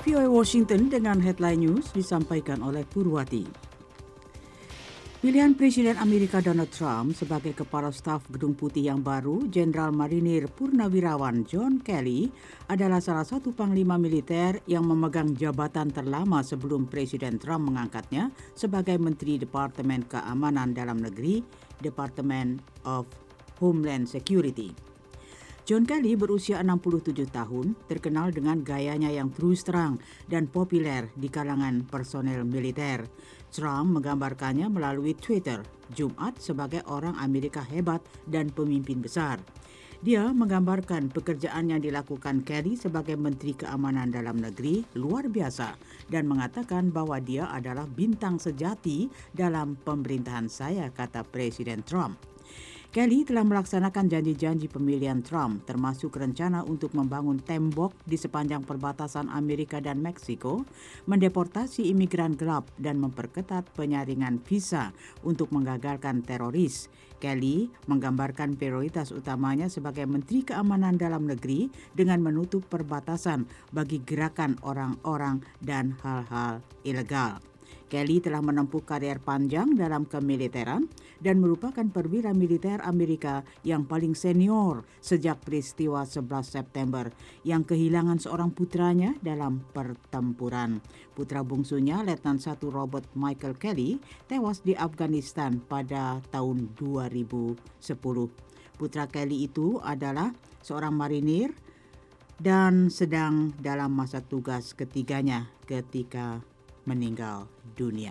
VOA Washington dengan headline news disampaikan oleh Purwati. Pilihan Presiden Amerika Donald Trump sebagai Kepala Staf Gedung Putih yang baru, Jenderal Marinir Purnawirawan John Kelly, adalah salah satu panglima militer yang memegang jabatan terlama sebelum Presiden Trump mengangkatnya sebagai Menteri Departemen Keamanan Dalam Negeri, Department of Homeland Security. John Kelly berusia 67 tahun, terkenal dengan gayanya yang terus terang dan populer di kalangan personel militer. Trump menggambarkannya melalui Twitter Jumat sebagai orang Amerika hebat dan pemimpin besar. Dia menggambarkan pekerjaan yang dilakukan Kelly sebagai Menteri Keamanan Dalam Negeri luar biasa dan mengatakan bahwa dia adalah bintang sejati dalam pemerintahan saya, kata Presiden Trump. Kelly telah melaksanakan janji-janji pemilihan Trump, termasuk rencana untuk membangun tembok di sepanjang perbatasan Amerika dan Meksiko, mendeportasi imigran gelap, dan memperketat penyaringan visa untuk menggagalkan teroris. Kelly menggambarkan prioritas utamanya sebagai Menteri Keamanan Dalam Negeri dengan menutup perbatasan bagi gerakan orang-orang dan hal-hal ilegal. Kelly telah menempuh karier panjang dalam kemiliteran dan merupakan perwira militer Amerika yang paling senior sejak peristiwa 11 September yang kehilangan seorang putranya dalam pertempuran. Putra bungsunya, Letnan 1 Robert Michael Kelly, tewas di Afghanistan pada tahun 2010. Putra Kelly itu adalah seorang marinir dan sedang dalam masa tugas ketiganya ketika meninggal dunia.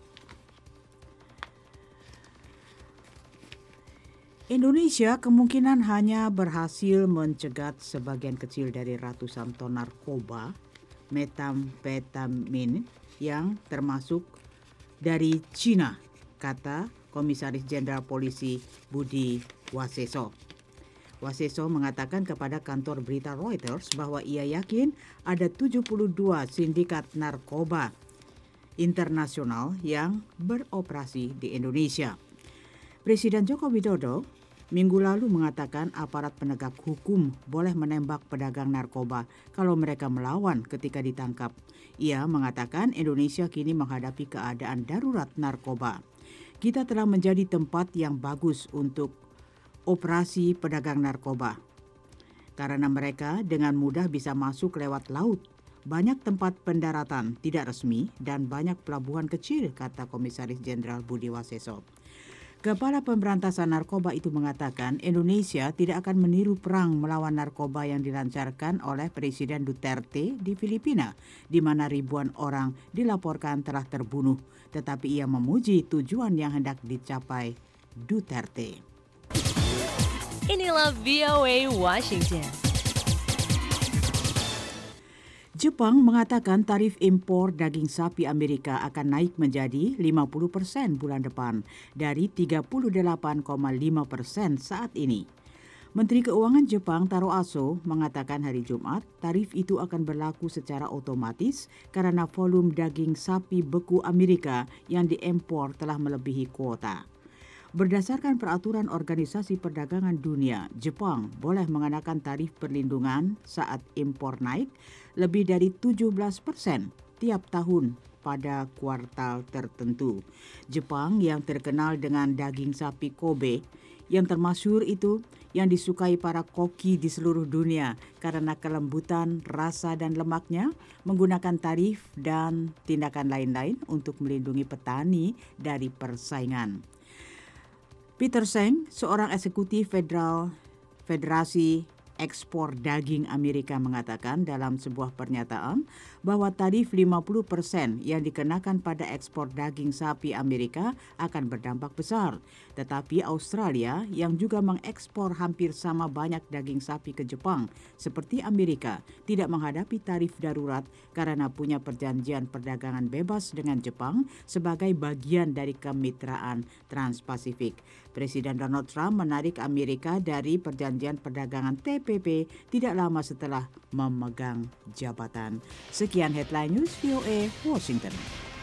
Indonesia kemungkinan hanya berhasil mencegat sebagian kecil dari ratusan ton narkoba metamfetamin yang termasuk dari Cina, kata Komisaris Jenderal Polisi Budi Waseso. Waseso mengatakan kepada kantor berita Reuters bahwa ia yakin ada 72 sindikat narkoba internasional yang beroperasi di Indonesia. Presiden Joko Widodo minggu lalu mengatakan aparat penegak hukum boleh menembak pedagang narkoba kalau mereka melawan ketika ditangkap. Ia mengatakan Indonesia kini menghadapi keadaan darurat narkoba. Kita telah menjadi tempat yang bagus untuk operasi pedagang narkoba karena mereka dengan mudah bisa masuk lewat laut. Banyak tempat pendaratan tidak resmi dan banyak pelabuhan kecil, kata Komisaris Jenderal Budi Waseso. Kepala Pemberantasan Narkoba itu mengatakan Indonesia tidak akan meniru perang melawan narkoba yang dilancarkan oleh Presiden Duterte di Filipina, di mana ribuan orang dilaporkan telah terbunuh, tetapi ia memuji tujuan yang hendak dicapai Duterte. Inilah VOA Washington. Jepang mengatakan tarif impor daging sapi Amerika akan naik menjadi 50% bulan depan dari 38,5% saat ini. Menteri Keuangan Jepang Taro Aso mengatakan hari Jumat tarif itu akan berlaku secara otomatis karena volume daging sapi beku Amerika yang diimpor telah melebihi kuota. Berdasarkan peraturan Organisasi Perdagangan Dunia, Jepang boleh mengenakan tarif perlindungan saat impor naik lebih dari 17% tiap tahun pada kuartal tertentu. Jepang yang terkenal dengan daging sapi Kobe yang termasyhur itu yang disukai para koki di seluruh dunia karena kelembutan, rasa dan lemaknya, menggunakan tarif dan tindakan lain-lain untuk melindungi petani dari persaingan. Peter Seng, seorang eksekutif Federasi Ekspor Daging Amerika mengatakan dalam sebuah pernyataan bahwa tarif 50% yang dikenakan pada ekspor daging sapi Amerika akan berdampak besar. Tetapi Australia yang juga mengekspor hampir sama banyak daging sapi ke Jepang seperti Amerika tidak menghadapi tarif darurat karena punya perjanjian perdagangan bebas dengan Jepang sebagai bagian dari kemitraan Trans-Pasifik. Presiden Donald Trump menarik Amerika dari perjanjian perdagangan TPP tidak lama setelah memegang jabatan. Sekian headline news VOA Washington.